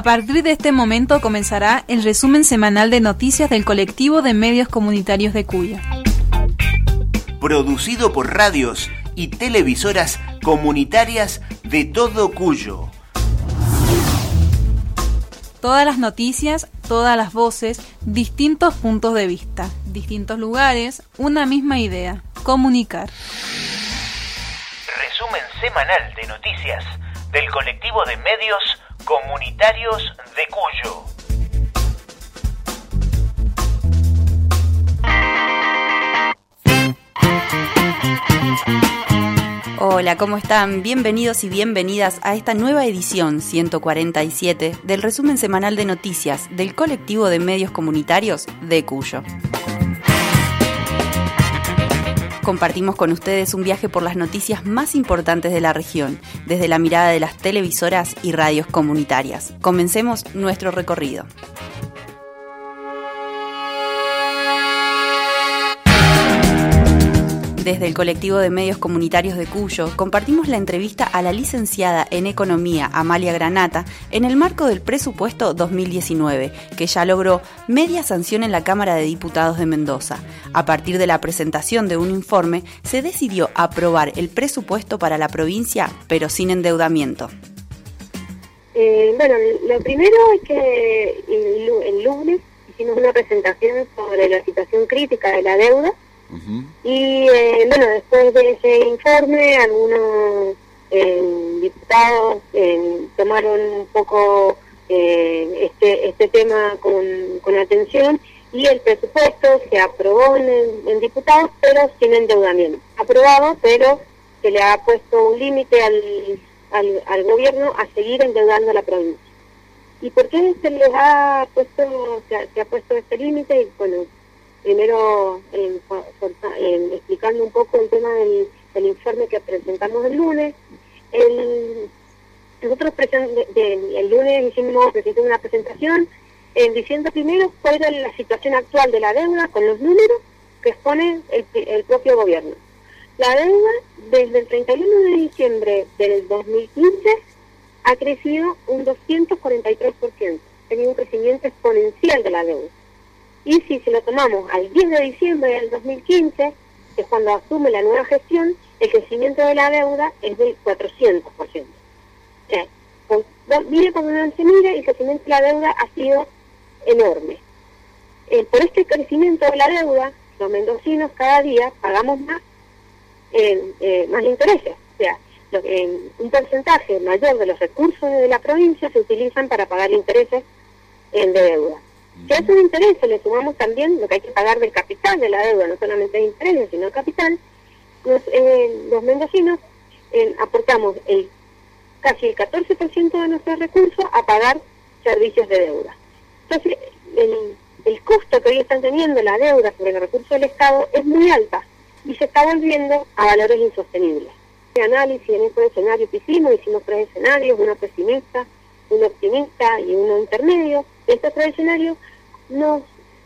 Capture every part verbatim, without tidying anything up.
partir de este momento comenzará el resumen semanal de noticias del colectivo de medios comunitarios de Cuyo. Producido por radios y televisoras comunitarias de todo Cuyo. Todas las noticias, todas las voces, distintos puntos de vista, distintos lugares, una misma idea: comunicar. Resumen semanal de noticias del colectivo de medios comunitarios de Cuyo. Hola, ¿cómo están? Bienvenidos y bienvenidas a esta nueva edición ciento cuarenta y siete del resumen semanal de noticias del colectivo de medios comunitarios de Cuyo. Compartimos con ustedes un viaje por las noticias más importantes de la región, desde la mirada de las televisoras y radios comunitarias. Comencemos nuestro recorrido. Desde el colectivo de medios comunitarios de Cuyo, compartimos la entrevista a la licenciada en Economía Amalia Granata en el marco del presupuesto dos mil diecinueve, que ya logró media sanción en la Cámara de Diputados de Mendoza. A partir de la presentación de un informe, se decidió aprobar el presupuesto para la provincia, pero sin endeudamiento. Eh, bueno, lo primero es que el, el lunes hicimos una presentación sobre la situación crítica de la deuda. Uh-huh. Y eh, bueno, después de ese informe, algunos eh, diputados eh, tomaron un poco eh, este este tema con, con atención, y el presupuesto se aprobó en, en diputados, pero sin endeudamiento. Aprobado, pero se le ha puesto un límite al, al, al gobierno a seguir endeudando a la provincia. ¿Y por qué se les ha puesto, se ha, se ha puesto este límite? Y bueno, primero eh, eh, explicando un poco el tema del, del informe que presentamos el lunes. El, nosotros presen, de, de, el lunes hicimos una presentación eh, diciendo primero cuál era la situación actual de la deuda con los números que expone el, el propio gobierno. La deuda desde el treinta y uno de diciembre del dos mil quince ha crecido un doscientos cuarenta y tres por ciento, ha tenido un crecimiento exponencial de la deuda. Y si se lo tomamos al diez de diciembre del dos mil quince, que es cuando asume la nueva gestión, el crecimiento de la deuda es del cuatrocientos por ciento. O sea, pues, mire cuando uno se mira, el crecimiento de la deuda ha sido enorme. Eh, por este crecimiento de la deuda, los mendocinos cada día pagamos más, eh, eh, más intereses. O sea, lo, eh, un porcentaje mayor de los recursos de la provincia se utilizan para pagar intereses eh, de deuda. Si a esos intereses le sumamos también lo que hay que pagar del capital de la deuda, no solamente de intereses, sino el capital, los, eh, los mendocinos eh, aportamos el casi el catorce por ciento de nuestros recursos a pagar servicios de deuda. Entonces, el, el costo que hoy están teniendo la deuda sobre los recursos del Estado es muy alta y se está volviendo a valores insostenibles. En este análisis, en estos escenarios que hicimos, hicimos tres escenarios, uno pesimista, uno optimista y uno intermedio. Estos tres escenarios nos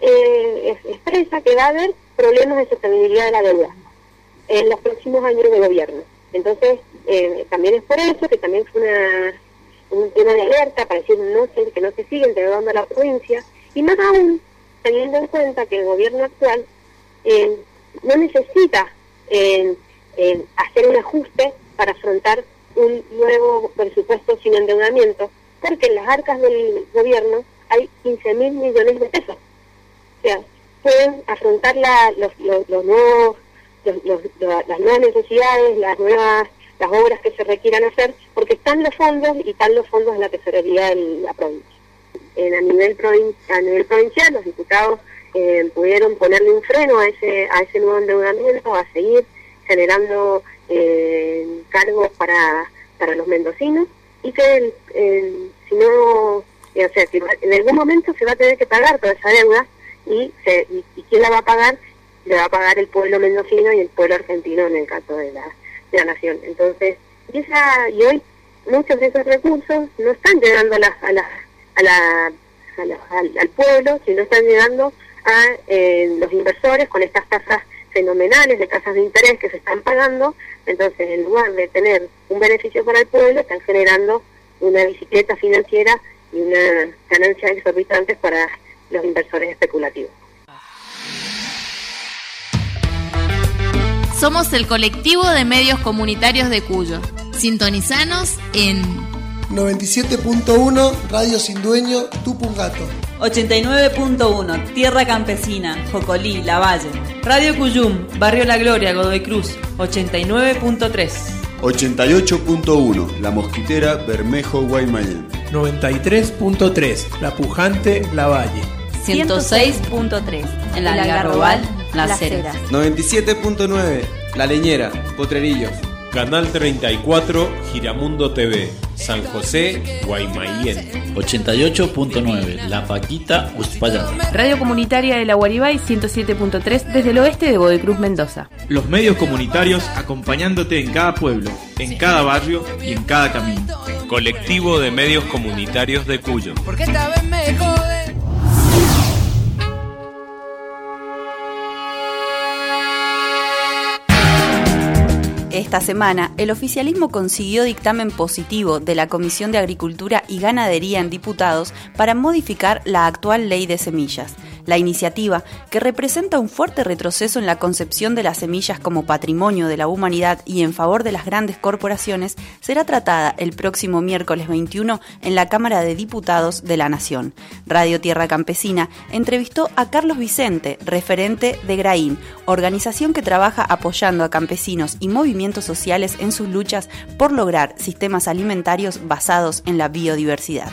eh, expresa que va a haber problemas de sostenibilidad de la deuda en los próximos años de gobierno. Entonces, eh, también es por eso que también fue una, un tema de alerta para decir no sé, que no se sigue endeudando a la provincia, y más aún teniendo en cuenta que el gobierno actual eh, no necesita eh, eh, hacer un ajuste para afrontar un nuevo presupuesto sin endeudamiento, porque en las arcas del gobierno hay quince mil millones de pesos. O sea, pueden afrontar la, los, los, los nuevos, los, los, las nuevas necesidades, las nuevas las obras que se requieran hacer, porque están los fondos y están los fondos de la tesorería de la provincia. En, a, nivel provin, a nivel provincial, los diputados eh, pudieron ponerle un freno a ese a ese nuevo endeudamiento, a seguir generando eh, cargos para, para los mendocinos, y que el, el, si no... O sea, que en algún momento se va a tener que pagar toda esa deuda, y, se, y, y ¿quién la va a pagar? Le va a pagar el pueblo mendocino y el pueblo argentino en el caso de la, de la nación. Entonces, y, esa, y hoy muchos de esos recursos no están llegando a la, a la, a la, a la, al, al pueblo, sino están llegando a eh, los inversores con estas tasas fenomenales de tasas de interés que se están pagando. Entonces, en lugar de tener un beneficio para el pueblo, están generando una bicicleta financiera y una ganancia exorbitante para los inversores especulativos. Somos el colectivo de medios comunitarios de Cuyo. Sintonizanos en noventa y siete punto uno Radio Sin Dueño, Tupungato. ochenta y nueve punto uno Tierra Campesina, Jocolí, Lavalle. Radio Cuyum, Barrio La Gloria, Godoy Cruz. ochenta y nueve punto tres. ochenta y ocho punto uno La Mosquitera, Bermejo, Guaymallén. noventa y tres punto tres La Pujante, Lavalle. ciento seis punto tres en la Algarrobal, Las Heras. noventa y siete punto nueve La Leñera, Potrerillos. Canal treinta y cuatro, Giramundo T V, San José, Guaymallén. ochenta y ocho punto nueve La Paquita, Uspallata. Radio Comunitaria de la Guaribay, ciento siete punto tres desde el oeste de Godoy Cruz, Mendoza. Los medios comunitarios acompañándote en cada pueblo, en cada barrio y en cada camino. Colectivo de medios comunitarios de Cuyo. Porque esta vez me jode. Esta semana, el oficialismo consiguió dictamen positivo de la Comisión de Agricultura y Ganadería en Diputados para modificar la actual ley de semillas. La iniciativa, que representa un fuerte retroceso en la concepción de las semillas como patrimonio de la humanidad y en favor de las grandes corporaciones, será tratada el próximo miércoles veintiuno en la Cámara de Diputados de la Nación. Radio Tierra Campesina entrevistó a Carlos Vicente, referente de Graín, organización que trabaja apoyando a campesinos y movimientos sociales en sus luchas por lograr sistemas alimentarios basados en la biodiversidad.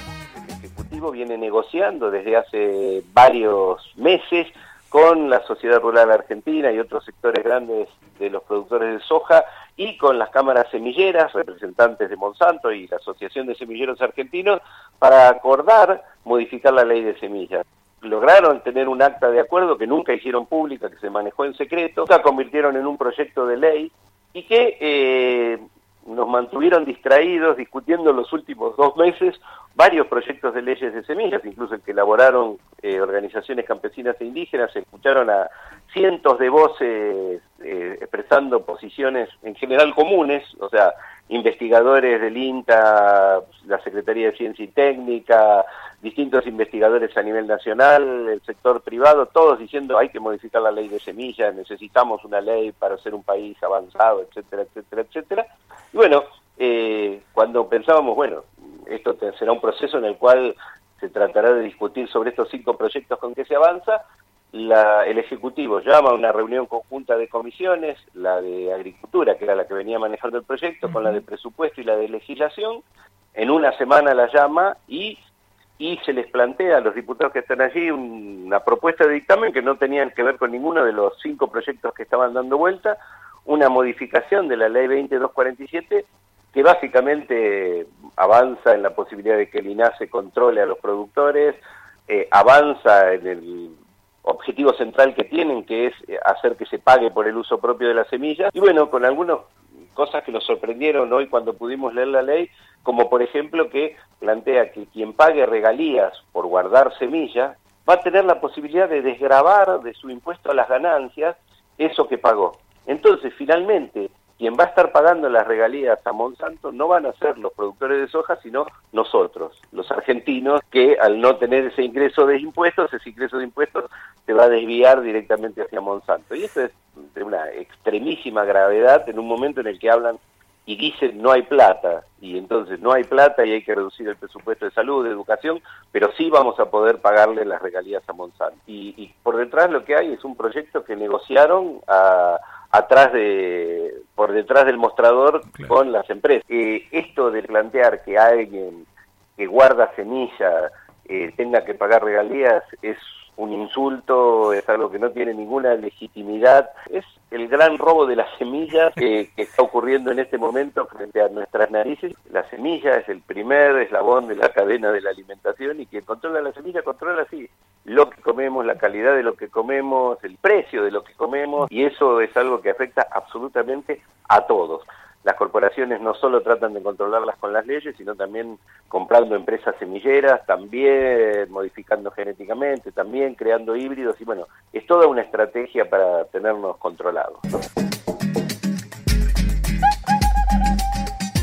Viene negociando desde hace varios meses con la Sociedad Rural Argentina y otros sectores grandes de los productores de soja y con las cámaras semilleras, representantes de Monsanto y la Asociación de Semilleros Argentinos para acordar modificar la ley de semillas. Lograron tener un acta de acuerdo que nunca hicieron pública, que se manejó en secreto, la convirtieron en un proyecto de ley y que eh, nos mantuvieron distraídos discutiendo los últimos dos meses varios proyectos de leyes de semillas, incluso el que elaboraron eh, organizaciones campesinas e indígenas. Se escucharon a cientos de voces eh, expresando posiciones en general comunes, o sea, investigadores del INTA, la Secretaría de Ciencia y Técnica, distintos investigadores a nivel nacional, el sector privado, todos diciendo hay que modificar la ley de semillas, necesitamos una ley para ser un país avanzado, etcétera, etcétera, etcétera. Y bueno, eh, cuando pensábamos, bueno, esto será un proceso en el cual se tratará de discutir sobre estos cinco proyectos con que se avanza, la, el Ejecutivo llama a una reunión conjunta de comisiones, la de Agricultura, que era la que venía manejando el proyecto, uh-huh. con la de Presupuesto y la de Legislación, en una semana la llama y, y se les plantea a los diputados que están allí una propuesta de dictamen que no tenían que ver con ninguno de los cinco proyectos que estaban dando vuelta, una modificación de la Ley veinte mil doscientos cuarenta y siete, que básicamente avanza en la posibilidad de que el INASE controle a los productores, eh, avanza en el objetivo central que tienen, que es hacer que se pague por el uso propio de las semillas, y bueno, con algunas cosas que nos sorprendieron hoy cuando pudimos leer la ley, como por ejemplo que plantea que quien pague regalías por guardar semillas va a tener la posibilidad de desgravar de su impuesto a las ganancias eso que pagó. Entonces, finalmente, quien va a estar pagando las regalías a Monsanto no van a ser los productores de soja, sino nosotros, los argentinos, que al no tener ese ingreso de impuestos, ese ingreso de impuestos se va a desviar directamente hacia Monsanto. Y eso es de una extremísima gravedad en un momento en el que hablan y dicen no hay plata, y entonces no hay plata y hay que reducir el presupuesto de salud, de educación, pero sí vamos a poder pagarle las regalías a Monsanto. Y, y por detrás lo que hay es un proyecto que negociaron a... atrás de, por detrás del mostrador, claro, con las empresas. Eh, esto de plantear que alguien que guarda semilla eh, tenga que pagar regalías es un insulto, es algo que no tiene ninguna legitimidad. Es el gran robo de las semillas eh, que está ocurriendo en este momento frente a nuestras narices. La semilla es el primer eslabón de la cadena de la alimentación y quien controla la semilla controla así lo que comemos, la calidad de lo que comemos, el precio de lo que comemos, y eso es algo que afecta absolutamente a todos. Las corporaciones no solo tratan de controlarlas con las leyes, sino también comprando empresas semilleras, también modificando genéticamente, también creando híbridos, y bueno, es toda una estrategia para tenernos controlados, ¿no?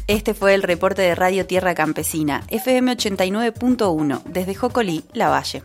Este fue el reporte de Radio Tierra Campesina, F M ochenta y nueve punto uno, desde Jocolí, Lavalle.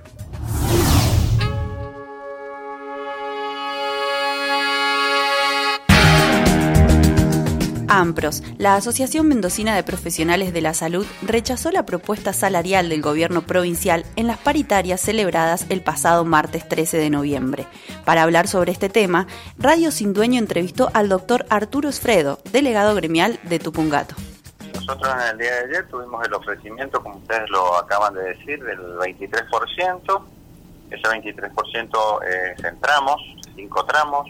AMPROS, la Asociación Mendocina de Profesionales de la Salud, rechazó la propuesta salarial del gobierno provincial en las paritarias celebradas el pasado martes trece de noviembre. Para hablar sobre este tema, Radio Sin Dueño entrevistó al doctor Arturo Sfredo, delegado gremial de Tupungato. Nosotros en el día de ayer tuvimos el ofrecimiento, como ustedes lo acaban de decir, del veintitrés por ciento. Ese veintitrés por ciento es en tramos, cinco tramos,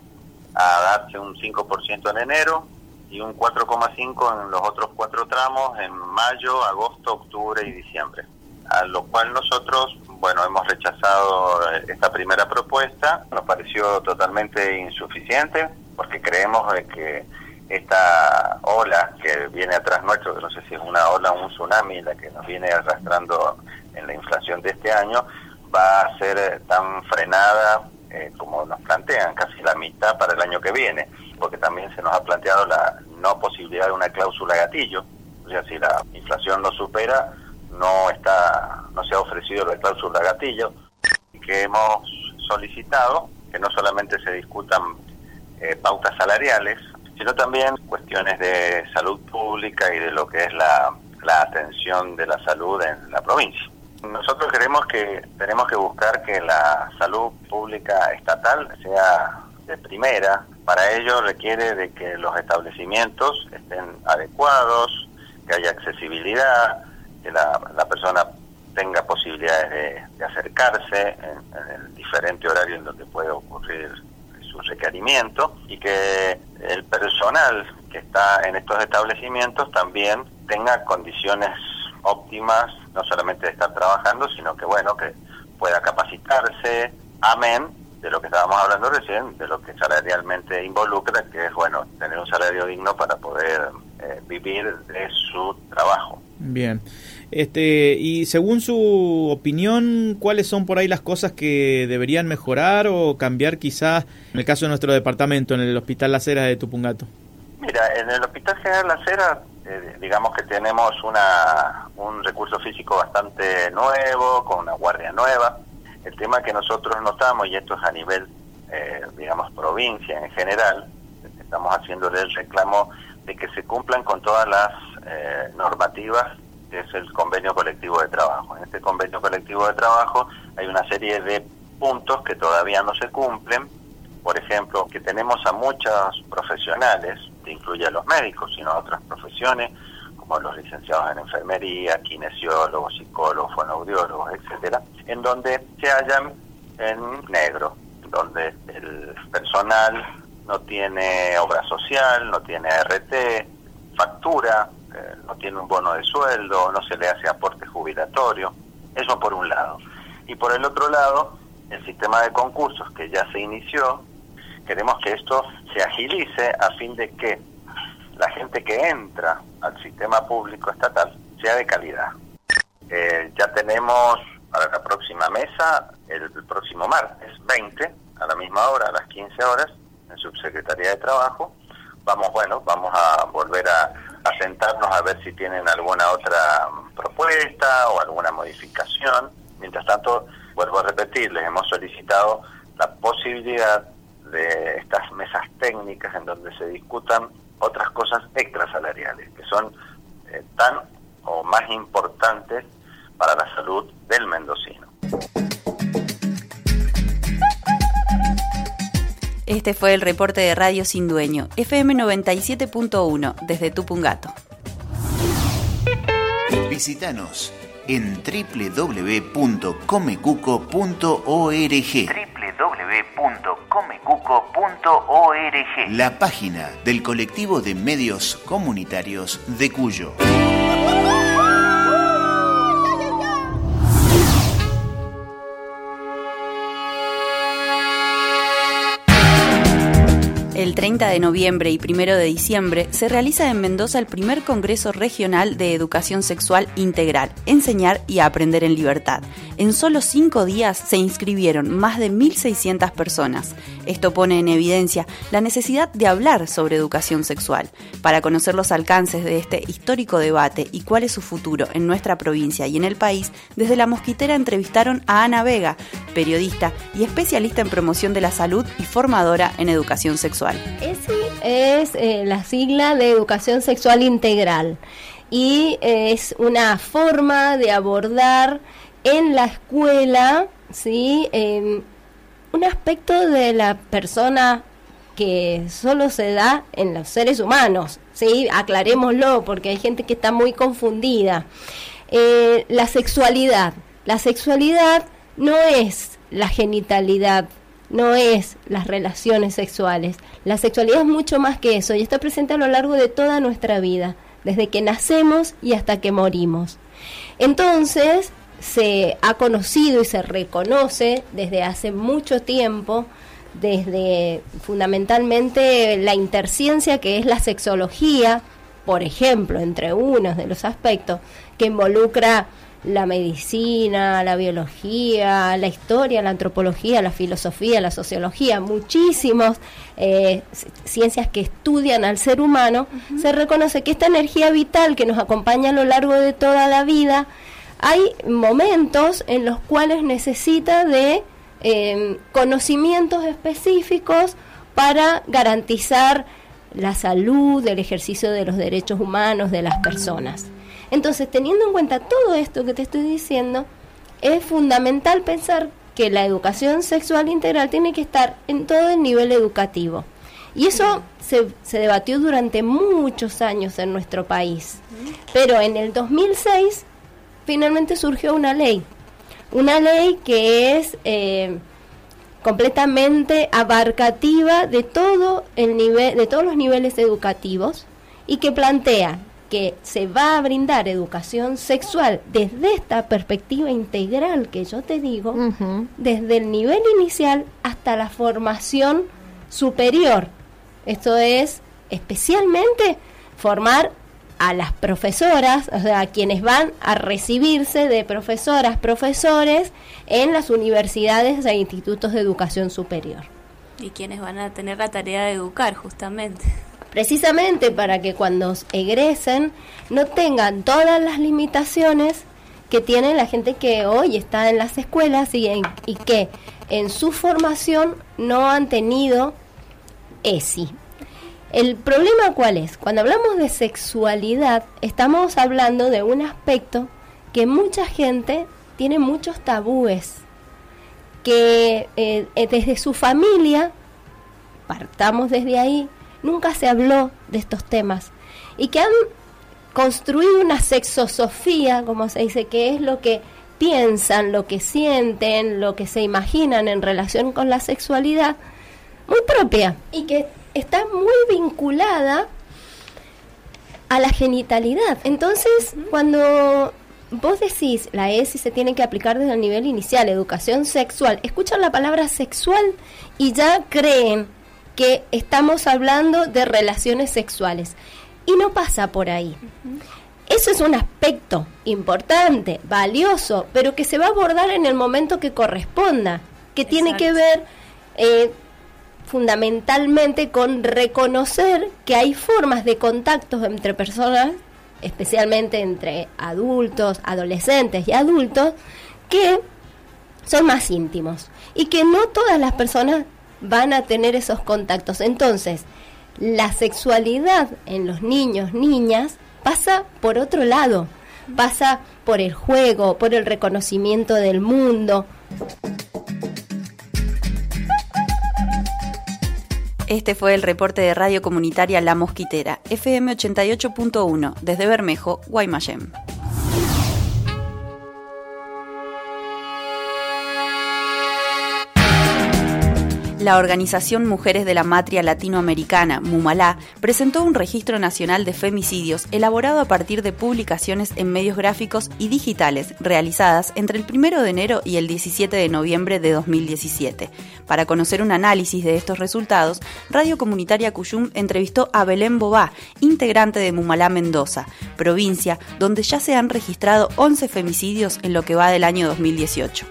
a darse un cinco por ciento en enero y un cuatro coma cinco por ciento en los otros cuatro tramos en mayo, agosto, octubre y diciembre. A lo cual nosotros, bueno, hemos rechazado esta primera propuesta. Nos pareció totalmente insuficiente porque creemos de que esta ola que viene atrás nuestro, que no sé si es una ola o un tsunami, la que nos viene arrastrando en la inflación de este año, va a ser tan frenada eh, como nos plantean, casi la mitad para el año que viene, porque también se nos ha planteado la no posibilidad de una cláusula gatillo. O sea, si la inflación lo supera, no está, no se ha ofrecido la cláusula gatillo, y que hemos solicitado que no solamente se discutan eh, pautas salariales, sino también cuestiones de salud pública y de lo que es la, la atención de la salud en la provincia. Nosotros creemos que tenemos que buscar que la salud pública estatal sea de primera. Para ello requiere de que los establecimientos estén adecuados, que haya accesibilidad, que la, la persona tenga posibilidades de, de acercarse en, en el diferente horario en donde puede ocurrir su requerimiento, y que el personal que está en estos establecimientos también tenga condiciones óptimas, no solamente de estar trabajando, sino que bueno, que pueda capacitarse, amén de lo que estábamos hablando recién, de lo que salarialmente involucra, que es bueno, tener un salario digno para poder eh, vivir de su trabajo. Bien. Este, y según su opinión, ¿cuáles son por ahí las cosas que deberían mejorar o cambiar quizás en el caso de nuestro departamento, en el Hospital Las Heras de Tupungato? Mira, en el Hospital General Las Heras, eh, digamos que tenemos una un recurso físico bastante nuevo, con una guardia nueva. El tema que nosotros notamos, y esto es a nivel, eh, digamos, provincia en general, estamos haciéndole el reclamo de que se cumplan con todas las eh, normativas, que es el convenio colectivo de trabajo. En este convenio colectivo de trabajo hay una serie de puntos que todavía no se cumplen. Por ejemplo, que tenemos a muchos profesionales, que incluye a los médicos, sino a otras profesiones, como los licenciados en enfermería, kinesiólogos, psicólogos, fonoaudiólogos, etcétera, en donde se hallan en negro, donde el personal no tiene obra social, no tiene A R T, factura, eh, no tiene un bono de sueldo, no se le hace aporte jubilatorio. Eso por un lado. Y por el otro lado, el sistema de concursos que ya se inició, queremos que esto se agilice a fin de que la gente que entra al sistema público estatal sea de calidad. Eh, ya tenemos para la próxima mesa, el, el próximo martes veinte, a la misma hora, a las quince horas, en Subsecretaría de Trabajo, vamos, bueno, vamos a volver a, a sentarnos a ver si tienen alguna otra propuesta o alguna modificación. Mientras tanto, vuelvo a repetir, les hemos solicitado la posibilidad de estas mesas técnicas en donde se discutan otras cosas extrasalariales, que son eh, tan o más importantes para la salud del mendocino. Este fue el reporte de Radio Sin Dueño, F M noventa y siete punto uno, desde Tupungato. Visítanos en doble u doble u doble u punto comecuco punto org. doble u doble u doble u punto comecuco punto org. La página del colectivo de medios comunitarios de Cuyo. El treinta de noviembre y primero de diciembre se realiza en Mendoza el primer Congreso Regional de Educación Sexual Integral, Enseñar y Aprender en Libertad. En solo cinco días se inscribieron más de mil seiscientas personas. Esto pone en evidencia la necesidad de hablar sobre educación sexual. Para conocer los alcances de este histórico debate y cuál es su futuro en nuestra provincia y en el país, desde La Mosquitera entrevistaron a Ana Vega, periodista y especialista en promoción de la salud y formadora en educación sexual. E S I es eh, la sigla de Educación Sexual Integral y eh, es una forma de abordar en la escuela, ¿sí? Eh, un aspecto de la persona que solo se da en los seres humanos, ¿sí? Aclarémoslo, porque hay gente que está muy confundida. Eh, la sexualidad. La sexualidad no es la genitalidad, no es las relaciones sexuales. La sexualidad es mucho más que eso y está presente a lo largo de toda nuestra vida, desde que nacemos y hasta que morimos. Entonces, se ha conocido y se reconoce desde hace mucho tiempo, desde fundamentalmente la interciencia que es la sexología, por ejemplo, entre unos de los aspectos que involucra la medicina, la biología, la historia, la antropología, la filosofía, la sociología, muchísimos eh, ciencias que estudian al ser humano, uh-huh. Se reconoce que esta energía vital que nos acompaña a lo largo de toda la vida, hay momentos en los cuales necesita de eh, conocimientos específicos para garantizar la salud, el ejercicio de los derechos humanos de las personas. Entonces, teniendo en cuenta todo esto que te estoy diciendo, es fundamental pensar que la educación sexual integral tiene que estar en todo el nivel educativo. Y eso se, se debatió durante muchos años en nuestro país. Pero en el dos mil seis finalmente surgió una ley, una ley que es eh, completamente abarcativa de todo el nivel, de todos los niveles educativos y que plantea que se va a brindar educación sexual desde esta perspectiva integral que yo te digo, uh-huh. Desde el nivel inicial hasta la formación superior. Esto es especialmente formar a las profesoras, o sea, a quienes van a recibirse de profesoras, profesores en las universidades e institutos de educación superior. Y quienes van a tener la tarea de educar, justamente. Precisamente para que cuando egresen no tengan todas las limitaciones que tiene la gente que hoy está en las escuelas y, en, y que en su formación no han tenido E S I. El problema ¿cuál es? Cuando hablamos de sexualidad, estamos hablando de un aspecto que mucha gente tiene muchos tabúes, que eh, desde su familia, partamos desde ahí, nunca se habló de estos temas, y que han construido una sexosofía, como se dice, que es lo que piensan, lo que sienten, lo que se imaginan en relación con la sexualidad, muy propia, y que está muy vinculada a la genitalidad. Entonces, cuando vos decís la E S I se tiene que aplicar desde el nivel inicial, educación sexual, escuchan la palabra sexual y ya creen que estamos hablando de relaciones sexuales. Y no pasa por ahí. Uh-huh. Eso es un aspecto importante, valioso, pero que se va a abordar en el momento que corresponda, que Exacto. Tiene que ver eh, fundamentalmente con reconocer que hay formas de contactos entre personas, especialmente entre adultos, adolescentes y adultos, que son más íntimos y que no todas las personas van a tener esos contactos. Entonces, la sexualidad en los niños, niñas, pasa por otro lado, pasa por el juego, por el reconocimiento del mundo. Este fue el reporte de Radio Comunitaria La Mosquitera, F M ochenta y ocho punto uno, desde Bermejo, Guaymallén. La Organización Mujeres de la Matria Latinoamericana, MUMALA, presentó un registro nacional de femicidios elaborado a partir de publicaciones en medios gráficos y digitales realizadas entre el primero de enero y el diecisiete de noviembre de dos mil diecisiete. Para conocer un análisis de estos resultados, Radio Comunitaria Cuyum entrevistó a Belén Bobá, integrante de MUMALA Mendoza, provincia donde ya se han registrado once femicidios en lo que va del año dos mil dieciocho.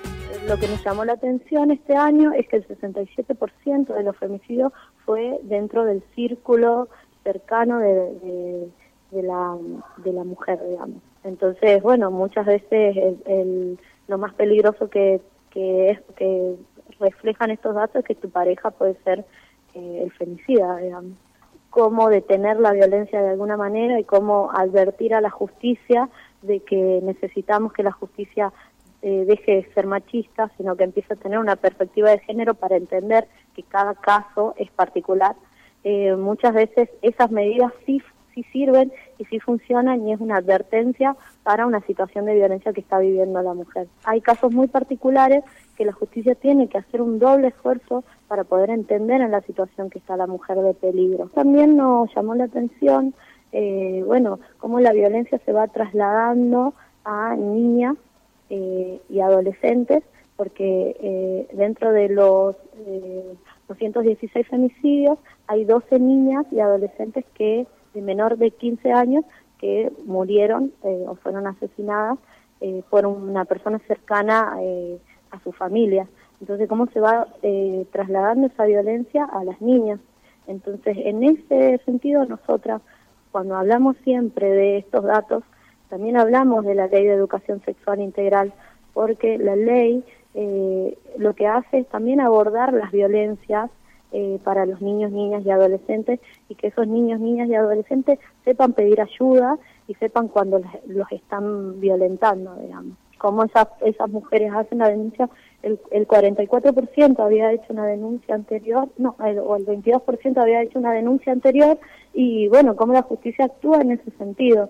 Lo que nos llamó la atención este año es que el sesenta y siete por ciento de los femicidios fue dentro del círculo cercano de, de, de, la, de la mujer, digamos. Entonces, bueno, muchas veces el, el, lo más peligroso que, que, es, que reflejan estos datos es que tu pareja puede ser eh, el femicida, digamos. Cómo detener la violencia de alguna manera y cómo advertir a la justicia de que necesitamos que la justicia Eh, deje de ser machista, sino que empiece a tener una perspectiva de género para entender que cada caso es particular. Eh, muchas veces esas medidas sí, sí sirven y sí funcionan y es una advertencia para una situación de violencia que está viviendo la mujer. Hay casos muy particulares que la justicia tiene que hacer un doble esfuerzo para poder entender en la situación que está la mujer de peligro. También nos llamó la atención, eh, bueno, cómo la violencia se va trasladando a niñas Eh, y adolescentes, porque eh, dentro de los eh, doscientos dieciséis femicidios hay doce niñas y adolescentes que de menor de quince años que murieron eh, o fueron asesinadas eh, por una persona cercana eh, a su familia. Entonces, ¿cómo se va eh, trasladando esa violencia a las niñas? Entonces, en ese sentido, nosotras, cuando hablamos siempre de estos datos, también hablamos de la Ley de Educación Sexual Integral, porque la ley eh, lo que hace es también abordar las violencias eh, para los niños, niñas y adolescentes, y que esos niños, niñas y adolescentes sepan pedir ayuda y sepan cuando los están violentando, digamos. Como esas, esas mujeres hacen la denuncia, el, el cuarenta y cuatro por ciento había hecho una denuncia anterior, no, el, o el veintidós por ciento había hecho una denuncia anterior, y bueno, cómo la justicia actúa en ese sentido.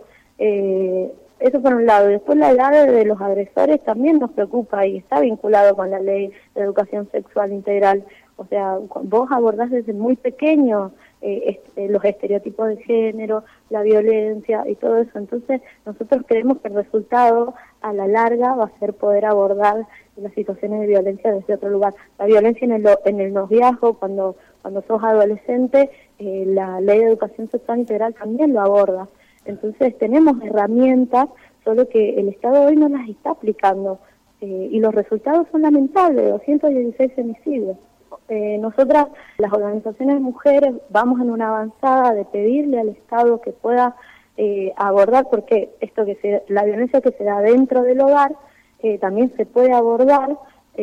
Eh, eso por un lado. Después la edad de los agresores también nos preocupa y está vinculado con la Ley de Educación Sexual Integral. O sea, vos abordás desde muy pequeño eh, este, los estereotipos de género, la violencia y todo eso. Entonces nosotros creemos que el resultado a la larga va a ser poder abordar las situaciones de violencia desde otro lugar. La violencia en el, en el noviazgo, cuando, cuando sos adolescente, eh, la Ley de Educación Sexual Integral también lo aborda. Entonces tenemos herramientas, solo que el Estado hoy no las está aplicando eh, y los resultados son lamentables, doscientos dieciséis femicidios. Eh, nosotras, las organizaciones de mujeres, vamos en una avanzada de pedirle al Estado que pueda eh, abordar, porque esto que se, la violencia que se da dentro del hogar eh, también se puede abordar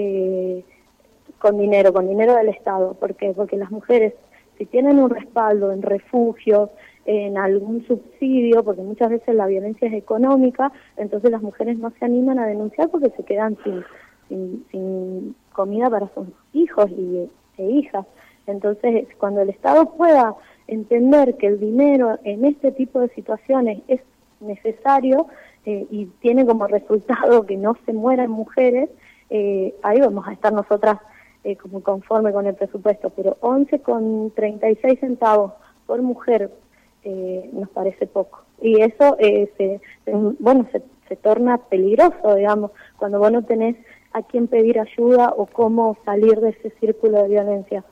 eh, con dinero, con dinero del Estado. ¿Por qué? Porque las mujeres, si tienen un respaldo en refugios, en algún subsidio, porque muchas veces la violencia es económica, entonces las mujeres no se animan a denunciar porque se quedan sin, sin, sin comida para sus hijos y, e hijas. Entonces, cuando el Estado pueda entender que el dinero en este tipo de situaciones es necesario eh, y tiene como resultado que no se mueran mujeres, eh, ahí vamos a estar nosotras eh, como conforme con el presupuesto, pero once con treinta y seis centavos por mujer Eh, nos parece poco, y eso eh, se, se, bueno se, se torna peligroso, digamos, cuando vos no tenés a quién pedir ayuda o cómo salir de ese círculo de violencia,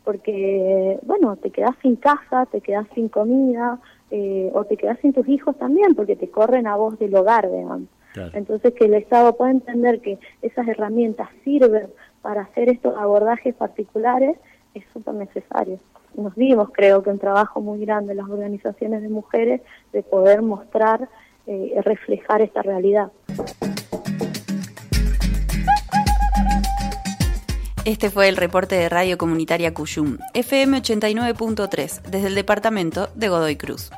porque bueno, te quedás sin casa, te quedás sin comida, eh, o te quedás sin tus hijos también, porque te corren a vos del hogar, digamos. Claro. Entonces, que el Estado pueda entender que esas herramientas sirven para hacer estos abordajes particulares es súper necesario. Nos dimos, creo que un trabajo muy grande las organizaciones de mujeres de poder mostrar, eh, reflejar esta realidad. Este fue el reporte de Radio Comunitaria Cuyum, F M ochenta y nueve punto tres, desde el departamento de Godoy Cruz.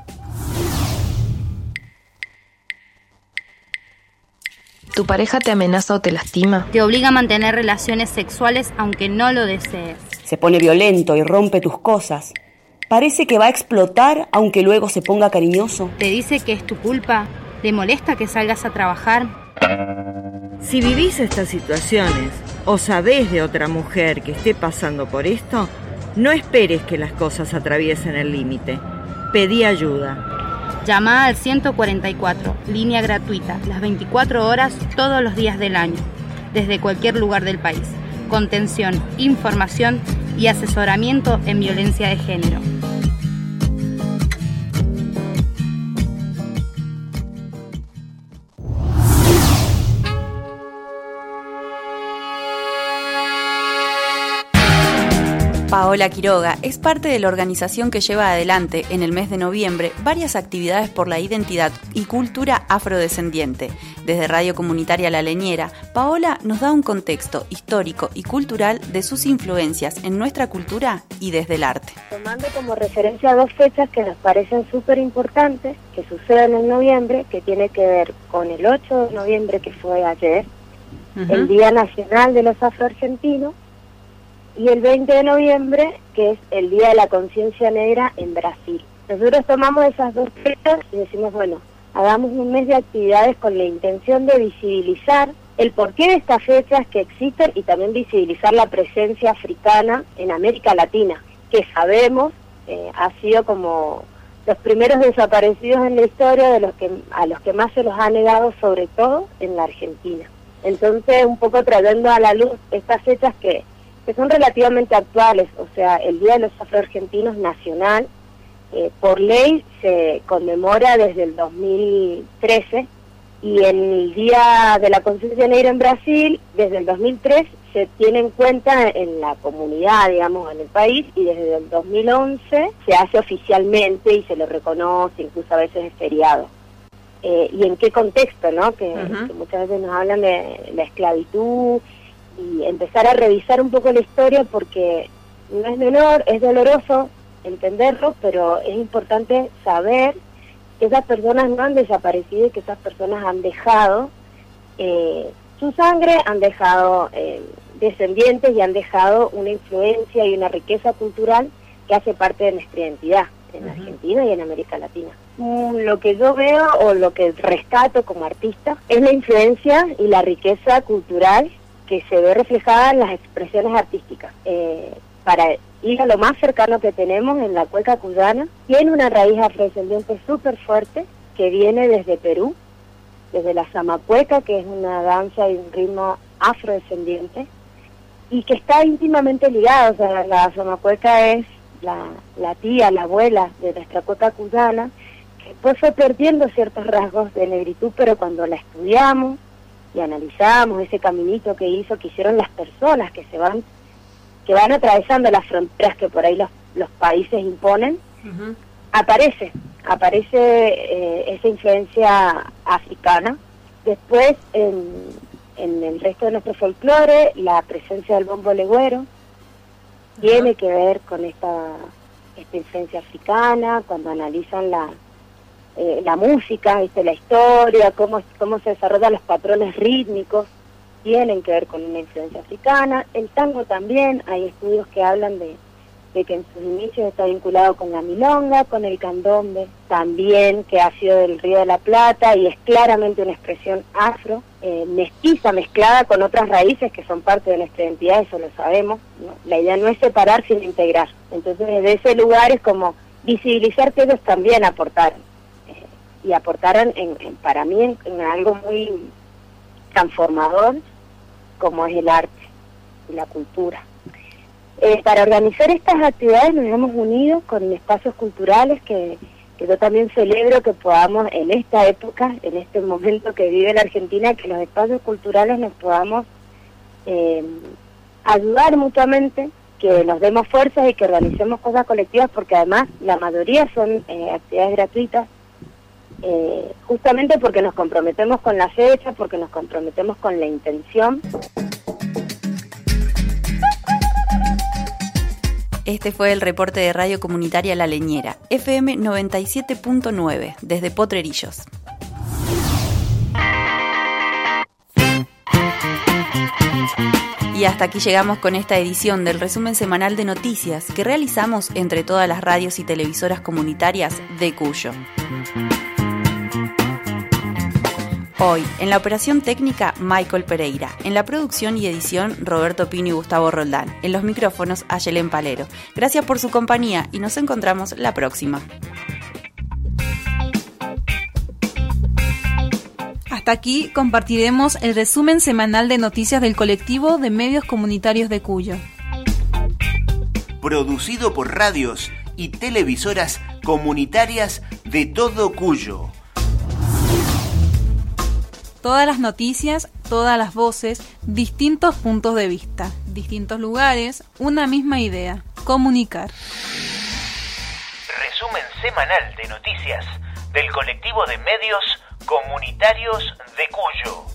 ¿Tu pareja te amenaza o te lastima? Te obliga a mantener relaciones sexuales aunque no lo desees. Se pone violento y rompe tus cosas. Parece que va a explotar aunque luego se ponga cariñoso. Te dice que es tu culpa. ¿Le molesta que salgas a trabajar? Si vivís estas situaciones o sabés de otra mujer que esté pasando por esto, no esperes que las cosas atraviesen el límite. Pedí ayuda. Llama al ciento cuarenta y cuatro, línea gratuita, las veinticuatro horas todos los días del año, desde cualquier lugar del país. Contención, información y asesoramiento en violencia de género. Paola Quiroga es parte de la organización que lleva adelante en el mes de noviembre varias actividades por la identidad y cultura afrodescendiente. Desde Radio Comunitaria La Leñera, Paola nos da un contexto histórico y cultural de sus influencias en nuestra cultura y desde el arte. Tomando como referencia dos fechas que nos parecen súper importantes, que suceden en noviembre, que tiene que ver con el ocho de noviembre, que fue ayer, uh-huh. el Día Nacional de los Afroargentinos, y el veinte de noviembre, que es el Día de la Conciencia Negra en Brasil. Nosotros tomamos esas dos fechas y decimos, bueno, hagamos un mes de actividades con la intención de visibilizar el porqué de estas fechas que existen y también visibilizar la presencia africana en América Latina, que sabemos eh, ha sido como los primeros desaparecidos en la historia, de los que a los que más se los ha negado, sobre todo en la Argentina. Entonces, un poco trayendo a la luz estas fechas que que son relativamente actuales, o sea, el Día de los Afroargentinos nacional, eh, por ley se conmemora desde el dos mil trece, y el Día de la Conciencia Negra en Brasil, desde el dos mil tres, se tiene en cuenta en la comunidad, digamos, en el país, y desde el dos mil once se hace oficialmente y se lo reconoce, incluso a veces es feriado. Eh, ¿Y en qué contexto, no? Que, uh-huh. que muchas veces nos hablan de la esclavitud, y empezar a revisar un poco la historia, porque no es menor, es doloroso entenderlo, pero es importante saber que esas personas no han desaparecido y que esas personas han dejado eh, su sangre, han dejado eh, descendientes y han dejado una influencia y una riqueza cultural que hace parte de nuestra identidad en uh-huh. Argentina y en América Latina. Mm, lo que yo veo o lo que rescato como artista es la influencia y la riqueza cultural que se ve reflejada en las expresiones artísticas. Eh, para ir a lo más cercano que tenemos, en la cueca cuyana, tiene una raíz afrodescendiente súper fuerte que viene desde Perú, desde la zamacueca, que es una danza y un ritmo afrodescendiente, y que está íntimamente ligada. O sea, la zamacueca es la, la tía, la abuela de nuestra cueca cuyana, que después fue perdiendo ciertos rasgos de negritud, pero cuando la estudiamos y analizamos ese caminito que hizo, que hicieron las personas que se van, que van atravesando las fronteras que por ahí los, los países imponen, uh-huh. aparece, aparece eh, esa influencia africana. Después, en, en el resto de nuestro folclore, la presencia del bombo legüero uh-huh. tiene que ver con esta, esta influencia africana, cuando analizan la Eh, la música, ¿viste? La historia, cómo, cómo se desarrollan los patrones rítmicos, tienen que ver con una influencia africana. El tango también, hay estudios que hablan de, de que en sus inicios está vinculado con la milonga, con el candombe, también que ha sido del Río de la Plata y es claramente una expresión afro, eh, mestiza, mezclada con otras raíces que son parte de nuestra identidad, eso lo sabemos, ¿no? La idea no es separar, sino integrar. Entonces, desde ese lugar es como visibilizar que ellos también aportaron. y aportaron en, en, para mí en, en algo muy transformador como es el arte y la cultura. Eh, para organizar estas actividades nos hemos unido con espacios culturales que, que yo también celebro que podamos en esta época, en este momento que vive la Argentina, que los espacios culturales nos podamos eh, ayudar mutuamente, que nos demos fuerzas y que realicemos cosas colectivas, porque además la mayoría son eh, actividades gratuitas, Eh, justamente porque nos comprometemos con la fecha, porque nos comprometemos con la intención. Este fue el reporte de Radio Comunitaria La Leñera, F M noventa y siete punto nueve, desde Potrerillos. Y hasta aquí llegamos con esta edición del resumen semanal de noticias que realizamos entre todas las radios y televisoras comunitarias de Cuyo. Hoy, en la operación técnica, Michael Pereira. En la producción y edición, Roberto Pino y Gustavo Roldán. En los micrófonos, Ayelen Palero. Gracias por su compañía y nos encontramos la próxima. Hasta aquí compartiremos el resumen semanal de noticias del colectivo de medios comunitarios de Cuyo. Producido por radios y televisoras comunitarias de todo Cuyo. Todas las noticias, todas las voces, distintos puntos de vista, distintos lugares, una misma idea. comunicar. Resumen semanal de noticias del colectivo de medios comunitarios de Cuyo.